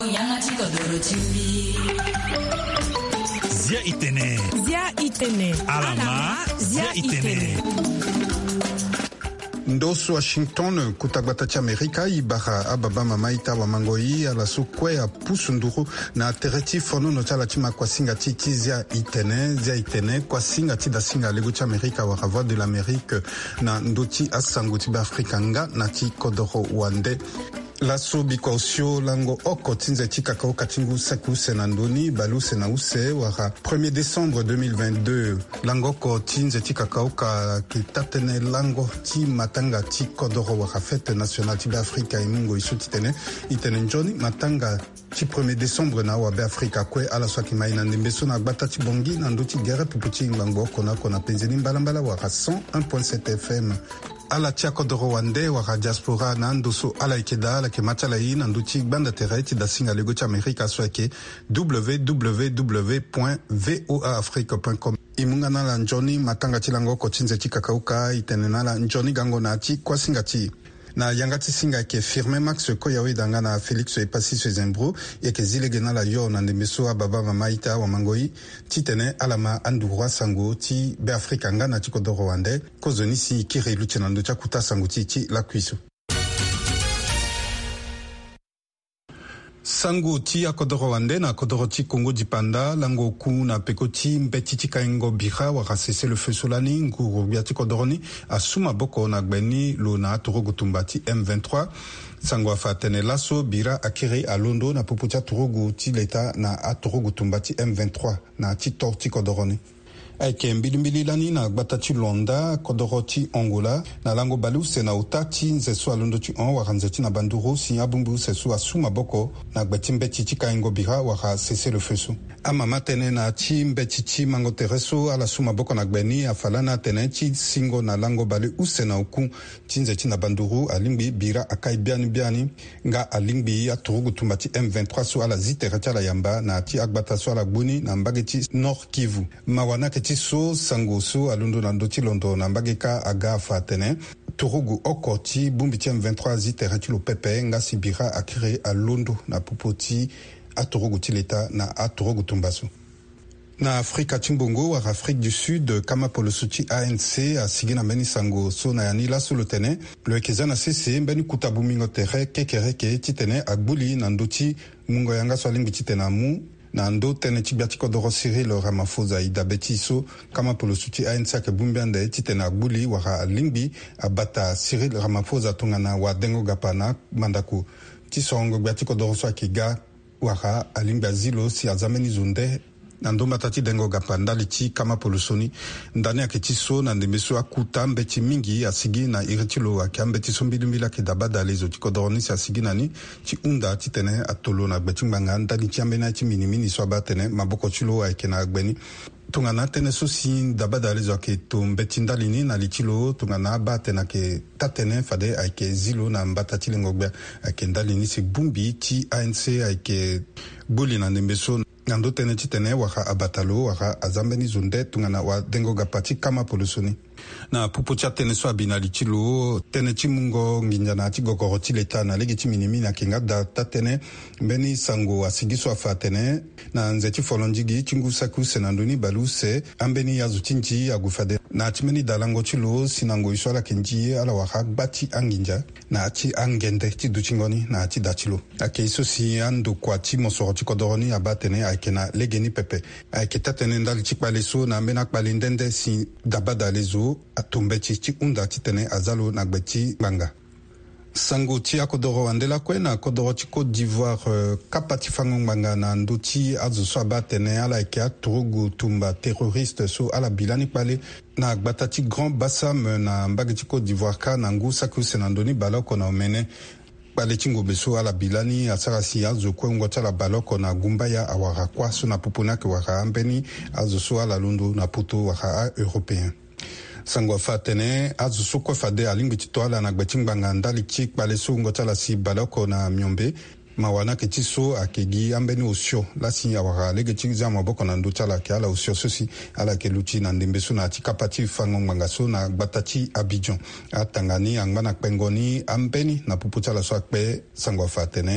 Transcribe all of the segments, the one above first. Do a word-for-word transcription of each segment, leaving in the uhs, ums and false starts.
Zia itene. Zia itene. Alama. Zia itene. Ndosu Washington kutagbata cha Amerika ibara ababa mamaita wa mangoi ala sukwe ya pusunduru na tereti fono no chala chima kwa singa titi zia itene zia itene kwa singa tida singa lego cha Amerika wa Voix de l'Amérique na ndoti asanguti ba Afrika nga na ti kodoro wande. Laso bikosio lango oko tinze tika kao katingu seku senandoni balu senause wara premier décembre deux mille vingt-deux lango ko tinze tika kao ka kitatene lango ti matanga ti kodoro wara fête nationale ti Afrika imungo isuti tene itene njoni matanga ti premier décembre na wa be Afrika kwe ala swaki maina ndembeso na gbata ti bongi na ndoti gere puputi lango kona kona penzeni mbalambala wara cent un virgule sept F M. Ala tia kodoro wande waka diaspora na ndoso ala ikeda ala ke machala yi na nduti banda tereti da singa lego cha Amerika swake w w w point voa afrique point com. Imunga na la njoni matanga chilango ko chinze chikakauka itenena la njoni gango na ti kwa singa ti. Na yangati singa ke firme max ko yawe danga na Felix e pasi se zembro e ke zile gena la yo na ndemeso baba mamaita wa mangoi titene alama andurwa sango ti be Afrika nga na tikodoro wande ko zoni si kire luchena ndo cha kuta sango ti ti la kuiso. Sango ti akodoro wande na kodoro ti Congo di Panda lango ku na pekoti mbeti ti kaingo bira waka cesse le feu solani nguru biati kodoroni asuma boko na gbeni lo na torogo tumbati M vingt-trois sango afatene laso bira akiri a Londo na pupucha torogo ti leta na atorogo tumbati M vingt-trois na ti torti kodoroni. Aike mbilimbili lani na gbata ti Londa kodoro ti Angola na lango balu se na utati nzesu alondo ti on waranzeti na banduro si abumbu sesu asuma boko na gbeti mbeti ti kaingo bira waka cesse le feu. Ama matene na ti mbeti ti mango tereso ala suma boko na gbeni afalana tene ti singo na lango bale use na uku ti nzeti na banduro alingbi bira akai biani biani nga alingbi aturugu tumbati M vingt-trois so ala zitere ala yamba na ti agbata so ala gbuni na mbageti Nord Kivu. Mawana keti so sango so alundo na ndoti londo na mbageka aga fatene turugu oko ti bumbi ti M vingt-trois zitere ti lo pepe nga sibira akire a Londo na pupoti atorogo ti leta na atorogo tumbaso. Na Afrika timbongo wa Afrique du Sud kama poloso ti A N C asigi na mbeni sango so na yani laso lo tene lo ekeza na sese mbeni kutabu mingo tere kekereke ti tene agbuli na ndoti mungo yanga so alingbi ti tene amu na ndo tene ti biati kodoro Cyril Ramaphosa ida beti so kama poloso ti A N C ake bumbiande ti tene agbuli waka alingbi abata Cyril Ramaphosa tongana wa dengo gapana mandako ti songo biati kodoro so ake ga waka alingbi azilo si azameni zonde nando matati dengo gapanda liti kama polosoni ndani aketi so na ndemeso akuta mbeti mingi asigi na iritilo akambeti so mbilimbila ke dabada lezo ti kodoroni si asigi nani ti unda ti tene atolo na gbeti mbanga ndani ti ambena ti minimini so abatene maboko tilo ayeke na agbeni tongana tene so si dabada lezo ake to mbeti ndalini na litilo tongana batena ke tatene fade ayeke zilo na mbata ti lengo gbe ayeke ndalini si bumbi ti A N C ayeke boli na ndemeso nando tene ti tene waka abatalo waka azambeni zonde tungana wa dengo gapati kama polosoni. Na pupo tia tene so abina litilo tene ti mungo nginjana ti gogoro ti leta na legi ti minimi na kenga da ta tene mbeni sango asigi so afa tene na nze ti folondigi ti ngu saku senandoni balu se ambeni yazu ti nti agufade na ti meni dalango ti lo sinango iso ala kenji ala waka gbati anginja na ti angende ti duchingoni na ti dachilo ake iso si ando kwa ti mosoro ti kodoroni abatene ayeke na legeni pepe ayeke ta tene ndali ti kpale so na mbeni akpale ndende si dabada lezo atumbeti ti unda ti tene azalo na gbeti banga. Sango ti akodoro andela kwe na kodoro ti Côte d'Ivoire uh, kapa ti fango mbanga na ndo ti azo so abatene ala yeke atorogo tumba terroriste so ala bilani kpale na agbata ti Grand Bassam na mbage ti Côte d'Ivoire ka na ngu saku se na ndoni baloko na omene kpale ti ngobe so ala bilani asara si azo kue ngo ti ala baloko na gumbaya awara kwa so na pupuna yeke waka ambeni azo so ala Londo na poto waka a européen. Sango fatene azu soko fade alingbi ti toala na gbeti ngbanga ndali ti kpale so ngo ti ala si baloko na miombe mawana ke ti so ayeke gi ambeni osio lasi awara lege ti za maboko na ndö ti ala yeke ala osio so si ala yeke lu ti na ndembe so na ti kapa ti fango ngbanga so na gbata ti Abidjan atanga ni angba na kpengo ni ambeni na pupu ti ala so akpe sango afa tene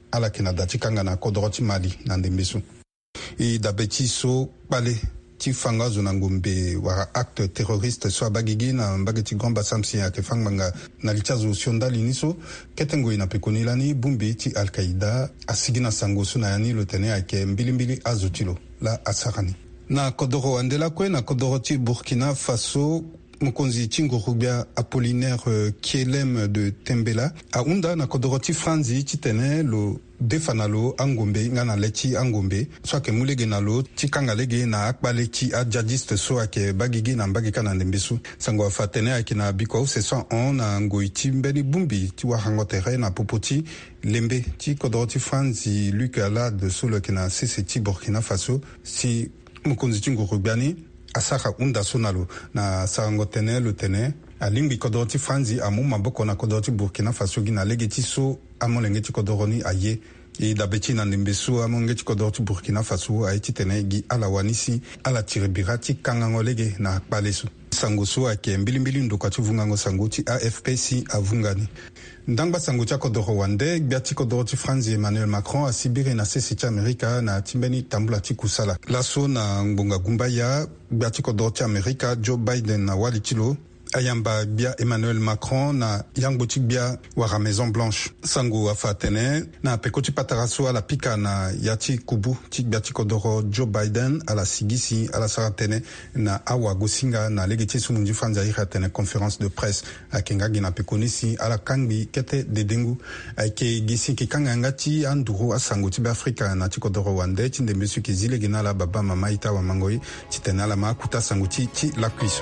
ala Canada ti kanga na kodro ti Mali na ndembesu e dabeti so pale ti fanga zo na ngombe wara acte terroriste so abagigi na mbageti gomba samsi ya ke fanga na lichazo sionda liniso ketengo ina pekonilani bumbi ti Al-Qaeda asigina sango so na yani lotene ake mbilimbili azutilo la asarani na kodoro andela kwe na kodoro ti Burkina Faso mokonzi Chingorubia Apollinaire Kielem de Tembela aunda na kodoroti Franzi chitene lo defanalo angombe ngana lechi angombe so ke mulege nalo tikanga lege na akbale ki adjadiste so ake bagigi na mbagika na ndembesu sango afatene akina biko se cent un na ngoiti mbeni bumbi ti wa hangotere na popoti lembe ti kodoroti Franzi Luc Alade solo kina seseti Burkina Faso si mokonzi Chingorubia asaka unda sonalo na sarango tene lo tene alimbi kodoti Franzi amu maboko na kodoti Burkina Faso gina legeti so amolengeti kodoroni aye e dabeti na ndembesu amongeti kodoti Burkina Faso aiti tene gi ala wanisi ala tiribirati kangangolege na palesu sango so ake mbilimbili ndoka ti vungango sango ti A F P C avungani ndangba sango ti akodoro wande biati kodoro ti Franzi Emmanuel Macron asibiri na sesi ti Amerika na timbeni tambula ti kusala laso na ngbonga gumbaya biati kodoro ti Amerika Joe Biden na wali tilo ayamba bia Emmanuel Macron na yangbotik bia wara Maison Blanche sango afatene na pekoti pataraso ala pika na yati kubu tik biati kodoro Joe Biden ala sigisi ala saratene na awa gosinga na legeti sumunji Franza iratene conférence de presse akenga gina pekonisi ala kangbi kete dedengu ake gisi ki kanga ngati anduro asango ti Afrika na ti kodoro wande ti ndembesu ki zile gina la baba mama ita wa mangoi ti tenala makuta sango ti ti la cuisse.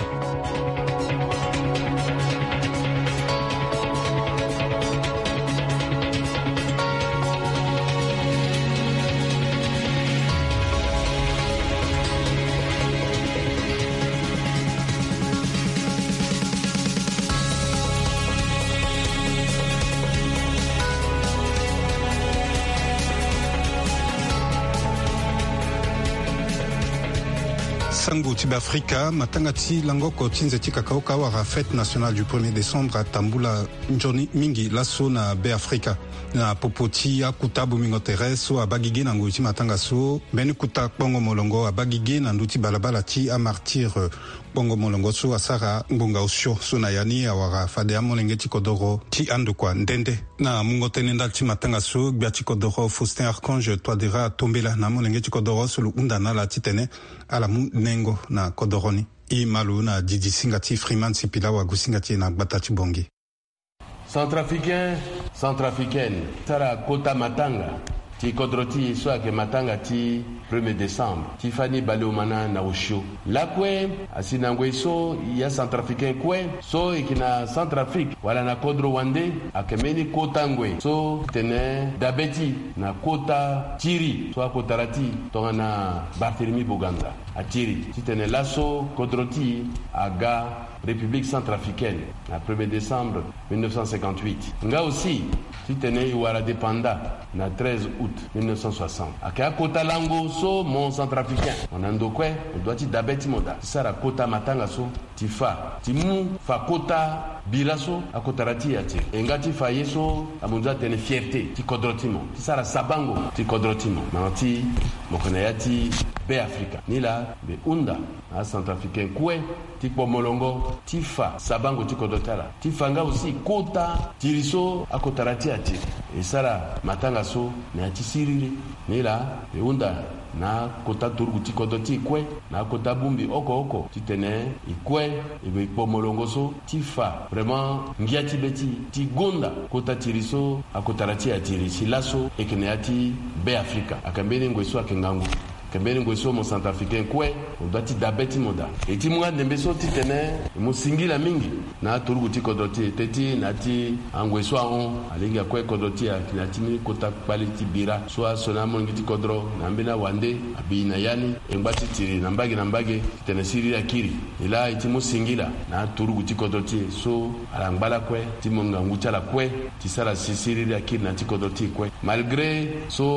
Sango ti Afrika matangati langoko tinze ti kakauka wara fête nationale du premier décembre à Tambula njoni mingi laso na be Afrika na popoti akuta bumingo tereso abagige na ngoti matanga so beni kuta bongo molongo abagige na nduti balabala ti a martyr bongo molongo so asara ngunga osho so na yani awara fade amolenge ti kodoro ti ando kwa ndende na mungo tenenda ti matanga so biati kodoro Faustin Archange toadera tombela na molenge ti kodoro so unda na la titene ala mu nengo na kodoroni i malu na didi singati Freeman Sipila wa gusingati na batati bongi Centrafricain, centrafricaine, tara kota matanga, ti kodroti so ke matanga ti premier décembre, ti fani baleomana na osho. La kwe, asinangwe so, ya centrafricain kwe, so ikina Centrafrique, wala na kodro wande, akemeni kota ngwe, so tene dabeti na kota tiri, so akotarati, tonga na Barthélemy Boganda, a tiri. Si tene laso kodroti aga République centrafricaine, le premier décembre mille neuf cent cinquante-huit. Nga aussi, si tene iwara dépenda, le treize août mille neuf cent soixante. Aka kota lango so mon centrafricain. On a ndokwe, on doit dire dabeti moda. Sara kota matanga so, tifa, timu fa kota bilaso, akotarati yati. Enga tifa yeso, amunza tene fierté, ti kodrotimo. Sara sabango, ti kodrotimo. Manti, mokonayati, be Afrika. Nila, be unda, a centrafricain kwe, ti pomolongo, tifa, sabango ti kodotala. Tifanga aussi, kota, tiriso, akotarati yati. E sara matanga so, ne ati siriri. Nila, be unda, na kota turgu ti kodoti kwe, na kota bumbi oko oko, ti tene, ikwe, ebe pomolongo so, tifa. Vraiment, ngiati beti, ti gonda, kota tiriso, akotarati yati, si laso, ekene ati be Afrika. Akambeni ngweso akengangu. Kembeni ngweso mo centrafricain kwe udati dabeti moda eti munga nembeso titene musingila mingi na turugu ti kodoti teti nati angweso on alinga kwe kodoti ya kinatini kota quality bira so sona mongi ti kodro na mbina wande abina yani engbati tiri na mbagi na mbagi tene siri ya kiri ila eti musingila na turugu ti kodoti so alangbala kwe ti monga nguchala kwe ti sala sisiri ya kiri na ti kodoti kwe malgré so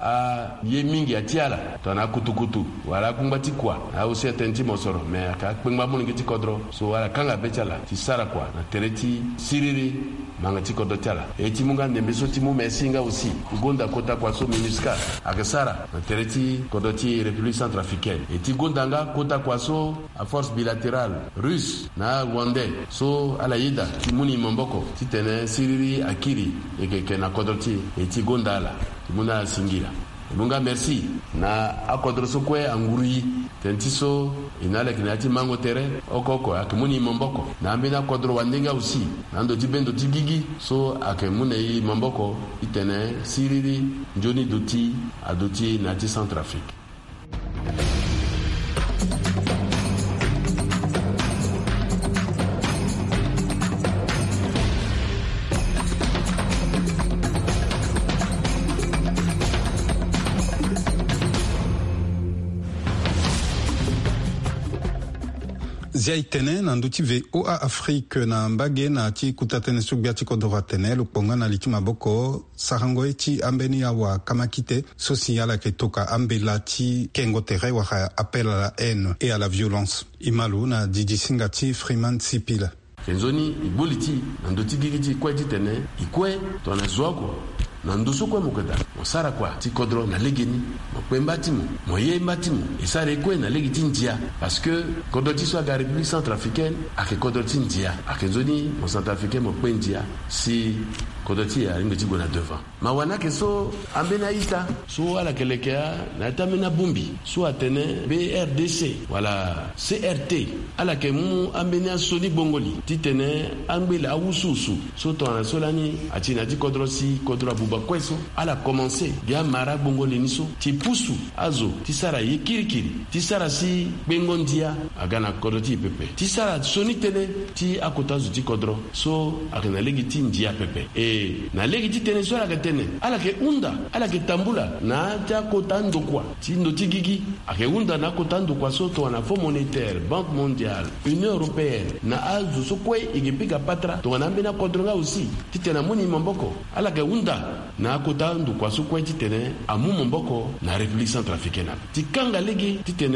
a ye mingi atiala tona kutukutu wala kumbati kwa a aussi atenti mosoro mais aka kpengba mun ngiti kodro so wala kanga bechala ti sara kwa na tereti siriri mangati kodro tiala e ti munga nembeso ti mu mesinga aussi gonda kota kwa so minusca aka sara na tereti kodro ti République centrafricaine e ti gondanga kota kwa so a force bilatérale russe na rwandais so ala yida ti muni momboko ti tene siriri akiri e ke, ke na kodro ti e ti gondala ti muna singira munga merci na akodro so kwe anguri tentiso inale kinati mango tere okoko akimuni momboko na ambina kodro wandenga aussi nando tibendo tigigi so akimune i momboko itene siriri njoni doti adoti nati Centrafrique. Zia itene na nduti V O A Afrique na mbage na ti kutatene subia ti kodoro atene luponga na liti maboko sarango eti ambeni ya wa kamakite sosi yala ke toka ambela ti kengo tere wa appel à la haine et à la violence. Imalu na Didi Singati Freeman Sipila. Kenzoni ibuliti na nduti gigiti kwa ti tene ikwe to na zwako na ndusu kwa mukada mosara kwa ti kodro na legeni mo kwembati mo mo yembati mo isare kwe na legiti ndia parce que kodro ti so ga République centrafricaine ake kodro ti ndia ake zoni mo centrafricain mo kwendia si kodro ti ya ringo ti gona devant ma wana ke so ambena ita so ala kelekea na tamena bumbi so atene B R D C wala C R T ala ke mu ambena soni bongoli ti tene ambela awususu so to na solani atina ti kodro si kodro abuba kweso ala commencer dia mara bongoli niso ti pusu azo ti sara ye kirikiri ti sara si bengondia agana kodro ti pepe ti sara soni tene ti akota zu ti kodro so akena legiti ndia pepe e na legiti tene so ala ke tene ala ke unda ala ke tambula na ta kota ndokwa ti ndoti gigi ake unda na kota ndokwa so to na Fonds monétaire Banque mondiale Union européenne na azu so kwe igipika patra to na mbena kodro nga aussi ti tena muni momboko ala ke unda na kota ndokwa so kwe ti tene amu momboko na République centrafricaine ti kanga legi ti tene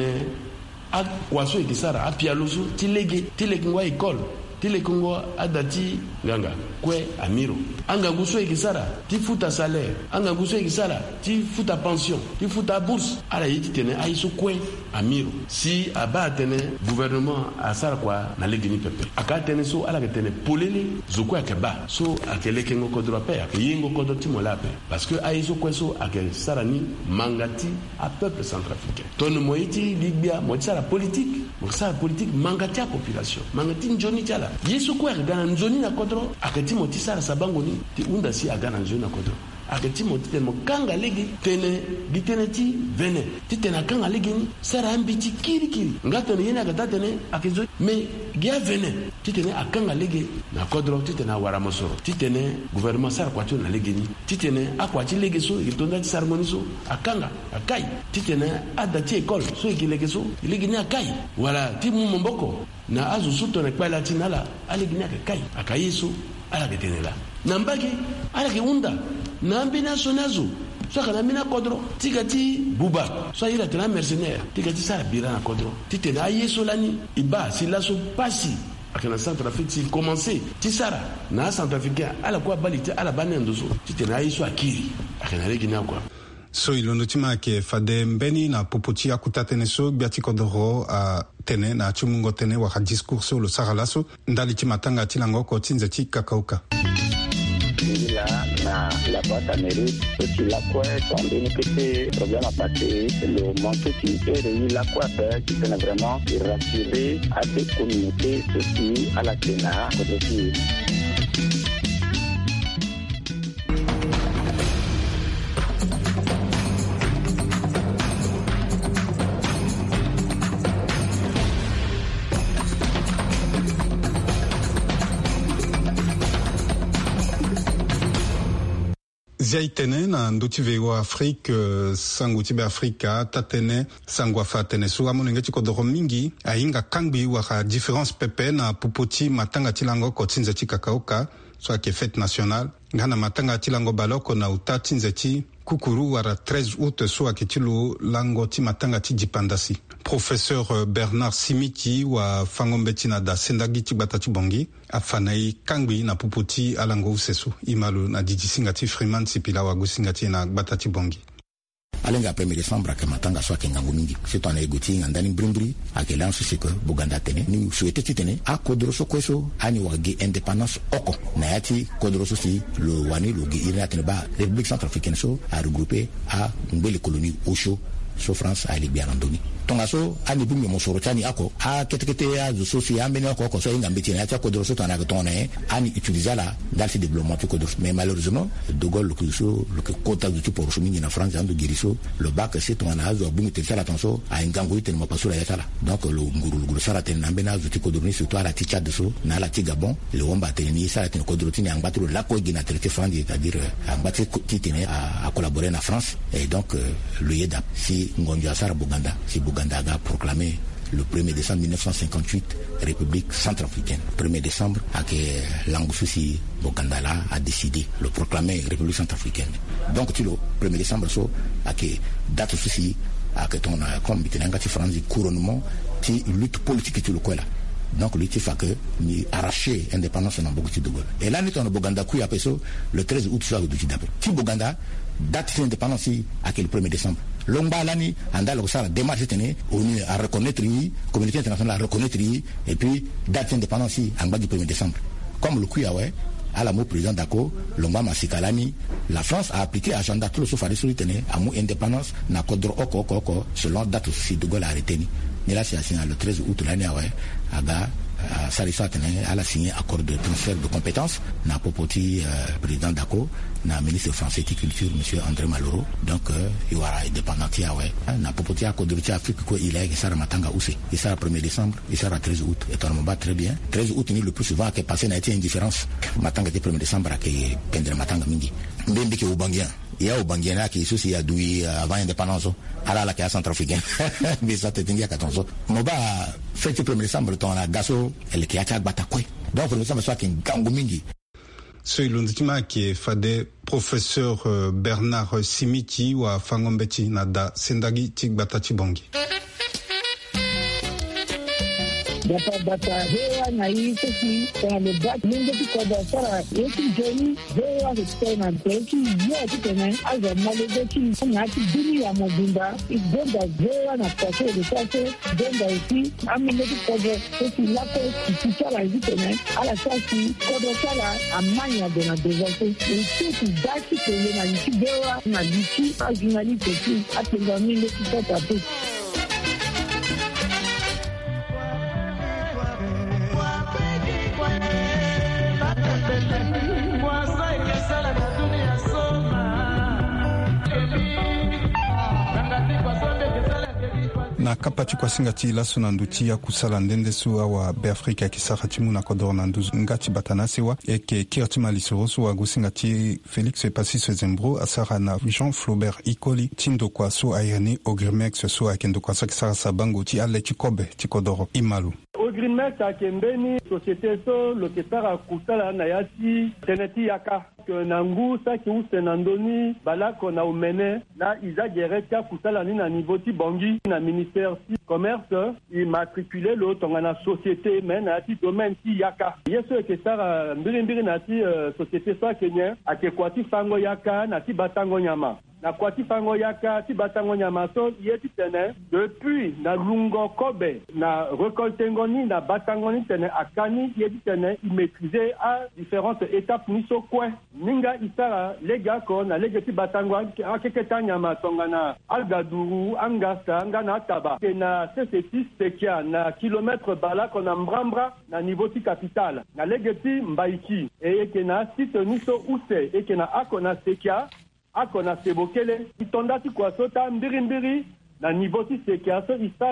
a kwaso ikisara a pialoso ti legi ti legi ngwa école tile kongo adati nganga kwe amiro anga nguso ikisara ti futa salaire anga nguso ikisara ti futa pension ti futa bourse ala yiti tene aiso kwe amiro si aba tene gouvernement asara kwa na legini pepe aka tene so ala ke tene polele zoko akeba so akele kengo kodro pe akengo kodro ti molape parce que aiso kwe so ake sara ni mangati a peuple centrafricain ton moiti libya mo sara politique mo sara politique mangati a population mangati njoni tala yesu kwa gana nzoni na kodro akati moti sara sabango ni ti unda si agana nzoni na kodro akati moti tene kanga legi tene gitene ti vene ti tene kanga legi ni sara ambiti kiri kiri ngato ne yena gata tene akizo me gia vene ti tene akanga legi na kodro ti tene wara mosoro ti tene gouvernement sara kwa na legi ni ti tene akwa ti legi so itonda ti sarmoni so akanga akai ti tene adati école so ikilege so legi ni akai wala ti mu momboko na azu suto ne kwela tinala aligina ke kai akayiso ala betenela nambaki ala ke unda nambina sonazo so kana mina kodro tikati buba so ira tena mercenaire tikati sara bira na kodro titena ayiso lani iba silaso pasi akana Centrafrique si commencer tisara na Centrafricain ala kwa balite ala banendoso titena ayiso akiri akana legina kwa so ilondo tima ke fade mbeni na popoti akutatene so biati kodoro a tene na chumungo tene wa discours sur le saralaso ndali timatanga tilango ko tinze tikakauka la na la boîte à mérite et la quoi quand on était problème à passer le manteau qui est réuni la quoi faire qui peut vraiment rassurer à des communautés aussi à la Sénat aussi. Zia itene na nduti vego Afrique sangu tibe Afrika tatene sangwa fatene so amonenge ti kodoro mingi ainga kangbi wa différence pepe na popoti matanga tilango ko tinze ti kakaoka so ake fête nationale ngana matanga tilango baloko na uta tinze ti kukuru wara treize août so ayeke lo lango ti matanga ti dipanda si. Professeur Bernard Simiti wa fangombe ti na da sendagi ti gbata ti bongi afana e kangbi na pupu ti alango useso i malo na didi singa ti Freeman Sipila wa gusinga ti na gbata ti bongi. Alenga premier décembre ake matanga so ake ngangu mingi c'est on a egoti ngandani brimbri ake lansu siko Buganda tene ni souhaité ti tene a kodroso kweso ani wage indépendance oko na yati kodroso si lo wani lo ge ira tene ba République centrafricaine so a regroupé a ngbe colonie Osho so France a libya randoni tonga so ani bumi mo soro tani ako a ketekete a zo si amene ko ko so inga mbeti na yati kodroso tana tone ani utiliser la dans ce développement kodroso mais malheureusement de Gaulle le so le contact du pour so mingi na France ando giriso le bac c'est on a zo bumi tela attention a ngango ite mo pasura ya sala donc le nguru nguru sara ten nambena zo ti kodroso surtout la ticha de so na la ti Gabon le womba teni sara ten kodroso ni angbatro la ko gina traité France c'est-à-dire angbatro ti tene a collaborer na France et donc le yeda si ngonjo sara Buganda si Buganda a proclamé le premier décembre mille neuf cent cinquante-huit République centrafricaine. premier décembre, Langoussousi Buganda là a décidé de proclamer République centrafricaine. Donc, tu le premier décembre, so, a que date souci, a que ton comme Bitenangati France couronnement, qui lutte politique tu le quoi là. Donc, lui, il faut que ni arracher l'indépendance dans beaucoup de Gaulle. Et là, nous sommes au Buganda, qui a fait le treize août, soit le douze d'abord. Qui Buganda date de l'indépendance à le premier décembre. Longba lani anda lo sala démarche tenue ONU à reconnaître la communauté internationale à reconnaître et puis date d'indépendance en bas du premier décembre. Comme le Kuyawe à la mot président Dako, Longba Masikalani, la France a appliqué agenda tout le sofari sur tenue à mot indépendance na kodro oko oko oko selon date aussi de Gaulle a retenu. Mais là c'est le treize août l'année ouais aga Salissa a la signé accord de transfert de compétences na popoti euh, président Dako na ministre français de culture monsieur André Maloro donc euh, il y aura indépendant ya ouais na popoti accord de Afrique ko il est sara matanga aussi il sera premier décembre il sera treize août et on va très bien treize août ni le plus souvent que passé n'a été indifférence matanga du premier décembre que pendre matanga mingi mbembe ke ubangien il y a au Bangiana qui est aussi à Doui avant l'indépendance à la la centrafricaine mais ça te tenait à quatorze moba fait le premier décembre ton la gaso elle qui a tag batakwe donc le décembre soit qu'un gango mingi ce l'unditima qui est fade professeur euh, Bernard Simiti wa Fangombeti nada sendagi tigbata tibongi Data data hewa na hii sisi kwa lebat mungu kwa sara yetu jeni hewa kitena teki ya kitena aza malegeti ngati dini ya mobimba igonda hewa na kwa sere sasa gonga isi amileti kwa sisi lako kitala kitena ala sasi kwa sala amanya de na desate sisi dati kwenye na isi hewa na diti ajinali teki atenga mingi kitata tu. na kapati kwa singati laso na nduti ya kusala ndende su awa Beafrika kisaka timu na kodoro na nduzu ngati batanasi wa eke kirtima lisorosu wa gusingati Félix Pasiso Zembro asara na Jean Flaubert Ikoli tindo kwa su ayani Ogrimex su akendo kwa sakisara sabango ti ale chikobe tikodoro imalu Ogrimex akembeni société so loketara kusala na yati teneti yaka nangu saki usenandoni balako na umene na iza gereka kusala ni na niveau ti bongi na ministère ti commerce immatriculé lo tonga na société men na ti domaine ti yaka yeso ke sara mbiri mbiri na ti uh, société so Kenya ake kwati fango yaka na ti batango nyama na kwati fango yaka ti batango nyama so yeti tene depuis na lungo kobe na récolte ngoni na batango ni tene akani yeti tene i maîtriser à différentes étapes ni so kwe ninga isara lega ko na lega ti batango akeketa nyama tonga na algaduru angasta ngana taba na C C six sekia na kilomètre bala ko na mbrambra na niveau ti capital na lega ti mbaiki e ke na site ni so use e ke na akona sekia akona sebokele itondati kwa sota mbiri mbiri na niveau ti sekia so isara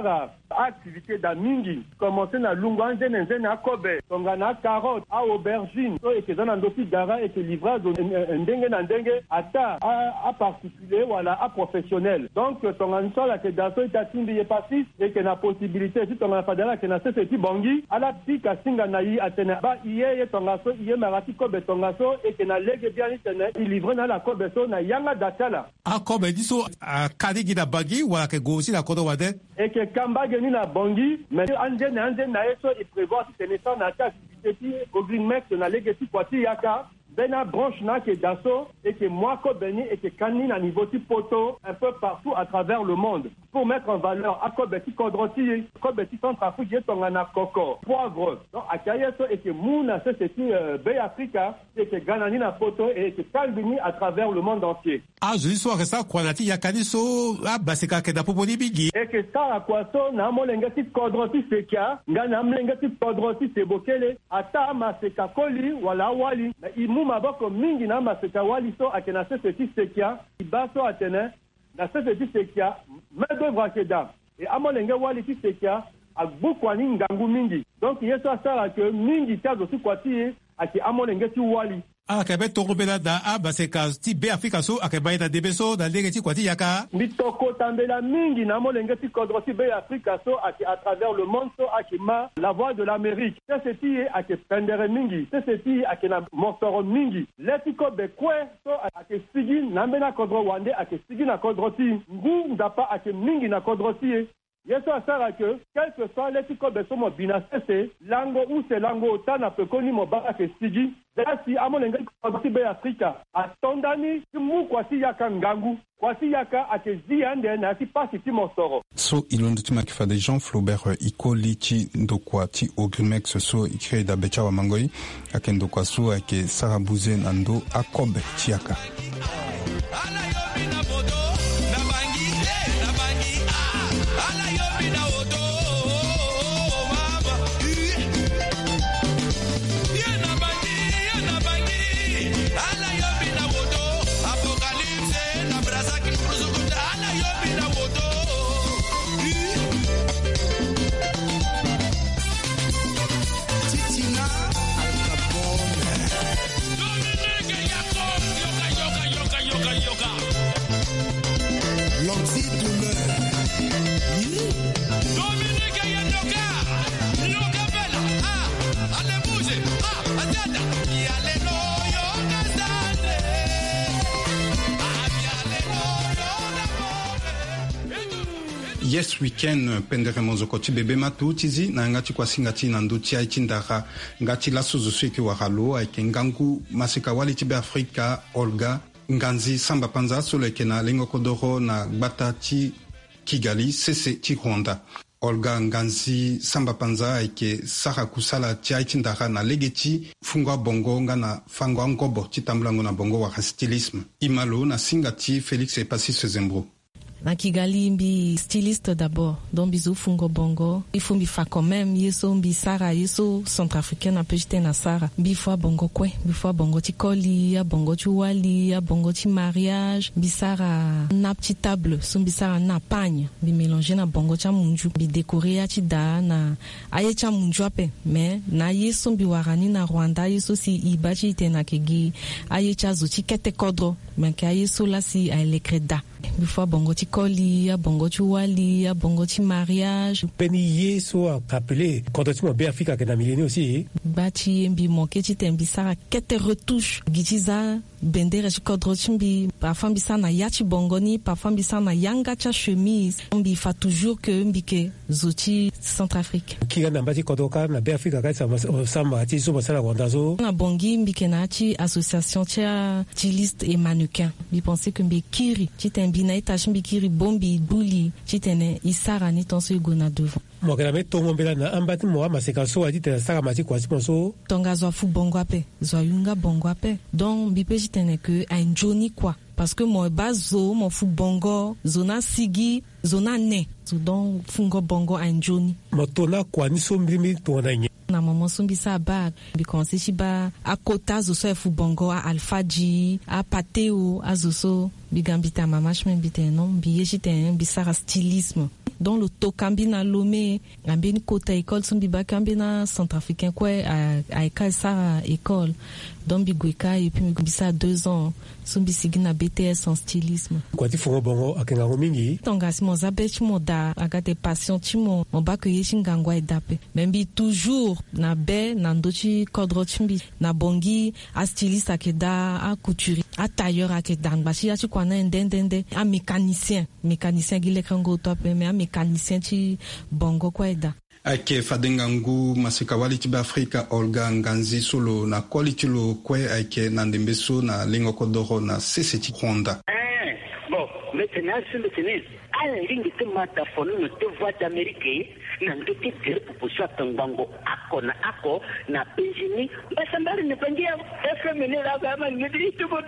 activité da mingi commencer na lungwa nzene nzene akobe tonga na carotte a aubergine so ekeza na ndoki gara et livrage ndenge na ndenge ata a particulier wala a professionnel donc tonga nsola ke daso itatindi ye pasi et que na possibilité si tonga fadala ke na sese ti bongi ala pika singa na yi atena ba iye ye tonga so iye marati kobe tonga so et que na lege bien itena i livre na la kobe so na yanga datala a kobe diso a kadigi da bagi wala ke gosi la kodo wade et que kambage ni na bongi mais anje na anje na eso il prévoit si tenesa na ta activité au green max na lege ti kwati yaka bena branche na ke daso et que moi ko beni et que kani na niveau ti poto un peu partout à travers le monde pour mettre en valeur à ko beti kodroti ko beti Centrafrique tonga na coco poivre donc akaya so et que muna c'est c'est euh, Bay Africa et que ganani na poto et que kalbini à travers le monde entier ah je so resta kwanati yakani so ah basika ke da poponi bigi et que ça quoi so na molenga ti kodroti sekia ngana mlenga ti kodroti sebokele ata maseka koli wala wali imu maboko mingi na maseka wali so akena sese ti sekia ibaso atene na sese ti sekia main-d'œuvre akeda et amolenge wali ti sekia agbukwani ngangu mingi donc yeso asala ke mingi tazo si kwati ake amolenge ti wali ah kebe tokobela da ah baseka ti be Afrika so akeba ita debeso da lege ti kwati yaka mitoko tambela mingi na molenge ti kodro ti be Afrika so ake à travers le monde so ake ma la voix de l'Amérique c'est ti ake pendere mingi c'est ti ake na mosoro mingi letiko be kwe so ake sigi na mbena kodro wande ake sigi na kodro ti ngu ndapa ake mingi na kodro ti yeso asara que quel que soit l'éthique de son bina c'est lango ou c'est lango tana pe koni mo ba ke sigi dasi amolenga ko ti be Afrika atondani mu kwasi yaka ngangu kwasi yaka akezi ande na si pasi ti mosoro so ilondo ti makifa de Jean Flaubert ikoli ti ndokwa ti ogrimex so ikre da becha wa mangoi akendo kwa so ake sarabuze nando akobe ti yaka Yes weekend pendere mozoko ti bebe matu tizi na ngati kwa singati na nduti ai tindara ngati la sozo sweke wakalo ai kengangu masika wali ti be Afrika Olga Nganzi Samba Panza solo kena lengo kodoro na gbata ti Kigali sese ti Rwanda Olga Nganzi Samba Panza eke sara kusala ti ai tindara na legeti fungwa bongo nga na fangwa ngobo ti tamblango na bongo wa stylisme imalo na singati Félix Epassi Zembro. Na Kigali mbi styliste d'abord, donc bisou fungo bongo. Il faut mbi fa quand même, yeso mbi Sara, yeso centrafricaine un peu j'étais na Sara. Mbi fois bongo kwe, mbi fois bongo ti koli, ya bongo ti wali, ya bongo ti mariage. Mbi Sara na petit table, so mbi Sara na pagne, mbi mélanger na bongo cha munju. Mbi décorer ya ti da na aye cha munju ape, mais na yeso mbi warani na Rwanda, yeso si ibachi ite na kegi, aye cha zo ti kete kodro, mais ka yeso la si aye le kreda. Mbi fois bongo ti koli, ya bongo ti wali, ya bongo ti mariage. Peni ye so appelé quand tu m'as bien Afrika que na millénaire aussi. Bati mbi moke ti tembi Sara kete retouche gitiza bendera ti kodro ti mbi parfois mbi sa na ya ti bongo ni parfois mbi sa na yanga cha chemise mbi fa toujours que mbi ke zoti Centrafrique. Ki ga na mbati kodro ka na bien Afrika ka sa sama ti so masala Rwanda zo. Na bongi mbi ke na ti association ti styliste et mannequin. Mbi penser que mbi kiri ti tembi na ita mbi kiri bombi buli ti tene isara ni tonso igona devant. Mo kana meto ngombela na ambati mo amaseka so adi te sara mati kwa siponso tonga zo fu bongo ape zo yunga bongo ape donc bi pe jitene que un joni quoi parce que mo bazo mo fu bongo zona sigi zona ne so donc fungo bongo un joni mo tona kwa ni so mbi to na nye na maman sumbi sa ba bi konse shi ba akota zo so fu bongo a alfaji a pateo a zo so bi gambita mama chmen bite non bi jitene bi sara stylisme dans le tokambi na lomé ngambeni kota école sombi bakambi na centrafricain quoi à à école ça école donc biguika et puis bisa deux ans sombi sigina B T S en stylisme quoi ti fongo bongo akenga mingi tongasi mo zabeti mo da agate passion ti mo mo bako yeshi ngangwa edape membi toujours na be na ndochi kodro chimbi na bongi a styliste akeda a couturier a tailleur akeda ngbashi ya chi kwana ndendende a mécanicien mécanicien gile kango top mais a mécanicien ti bongo kwa eda ake fadengangu masika wali tibe Afrika Olga Nganzi solo na quality lo kwe ake nandembeso na lingo kodoro na sese ti Rwanda. Eh bon maintenant c'est le tennis à la ligne de mata fono no te voix d'Amérique na ndote tere proposition tangango ako na ako na penjini basambali ne pangia F M ne la gama ngidi tu bodo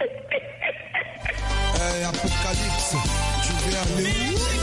eh apocalypse tu veux aller où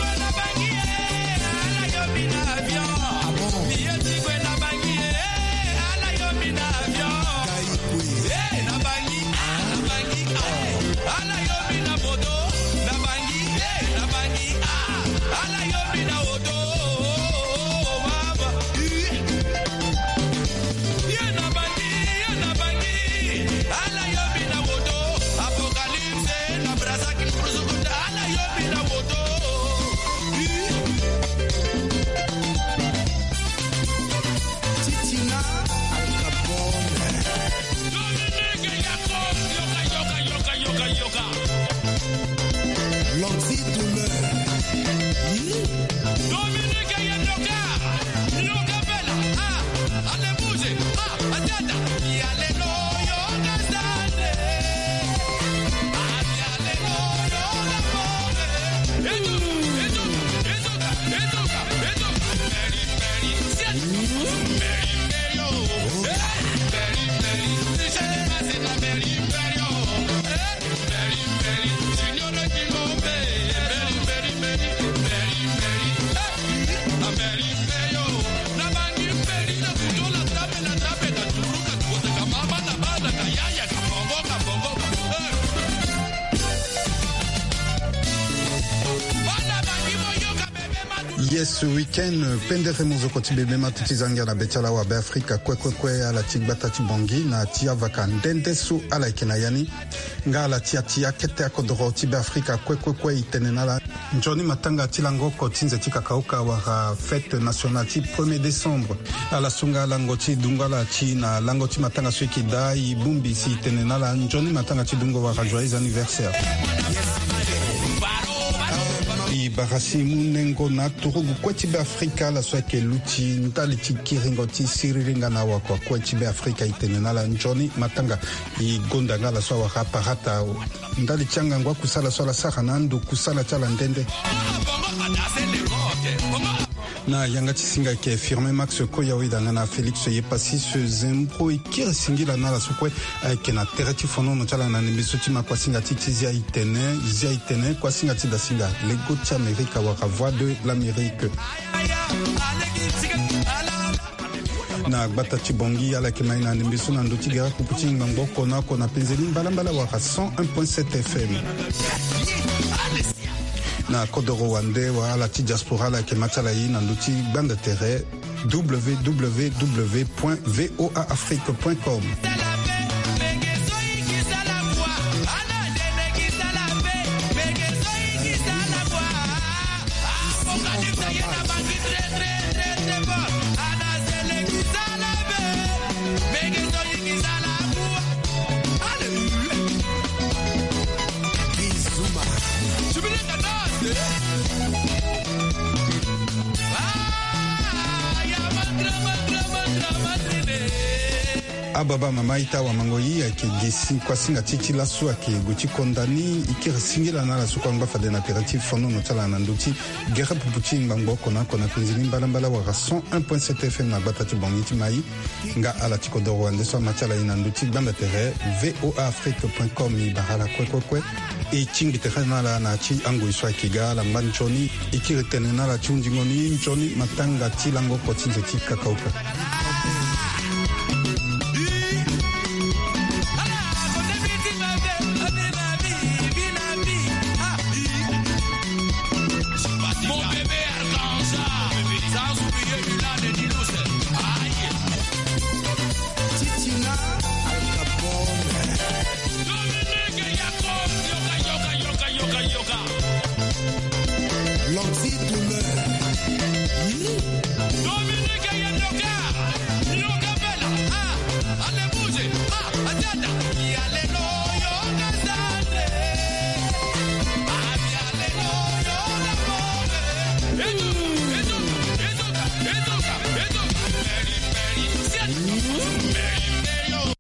Yes, week-end, pendere mozoko tibebe matutizanga na betala wa Afrika kwe kwe kwe ala tigbata tibongi na tia vaka ndendesu ala ikena yani nga ala tia tia kete akodoro tibe Afrika kwe kwe kwe itenenala njoni matanga tilango kotinze tika kauka wa fête nationale ti premier décembre ala sunga lango ti dungala ti na lango ti matanga swiki dai bumbi si itenenala njoni matanga ti dungo wa joyeux anniversaire Barasi munengo na turugu kwetibe Afrika la swake luti ntali ti kiringo ti siriringa na wako kwetibe Afrika itenena la njoni matanga i gonda nga la swa waka parata ndali tianga ngwa kusala swala saka nandu kusala tala ndende na yanga tisinga ke firme Max Koya widanga na Felix Yepasi se zembro ikiri singila na la sukwe ke na tereti fono no tala na nimbiso ti makwasinga ti tizia itene zia itene kwasinga ti dasinga lego ti Amerika waka voix de l'Amérique na gbata ti bongi ala ke mai na nimbiso na ndoti gara kuputi ngango kona kona penzeli mbalambala waka cent un point sept F M na kodoro wande wa ala ti diaspora la ke matala yi na nduti bande terre w w w point voa afrique point com. Ababa mama ita wa mangoyi ake gesi kwa singa titi la su ake guti kondani ikiri singila na la su kwa mbafa de na opérative fono notala na nduti gera puputi mbango kona kona penzini mbala mbala wa cent un point sept F M na batati bongiti mai nga ala tiko do wande so machala ina nduti banda tere voa afrique point com i bahala kwe kwe kwe e chingi tere na la na chi ango iswa kiga la mban choni ikiri tene na la chunji ngoni choni matanga ti lango kotinze ti kakauka. Mon bébé L'anti-douleur. Dominique Yendoka, Nyokabela, ah, allez bouger, ah, Adada, Yalelo, Yonazade, ah, Yalelo, Yonabone, Edoka, Edoka, Edoka, Edoka, Edoka, Mary, Mary, Mary, Mary,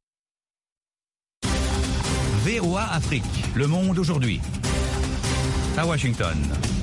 V O A Afrique, le monde aujourd'hui. À Washington.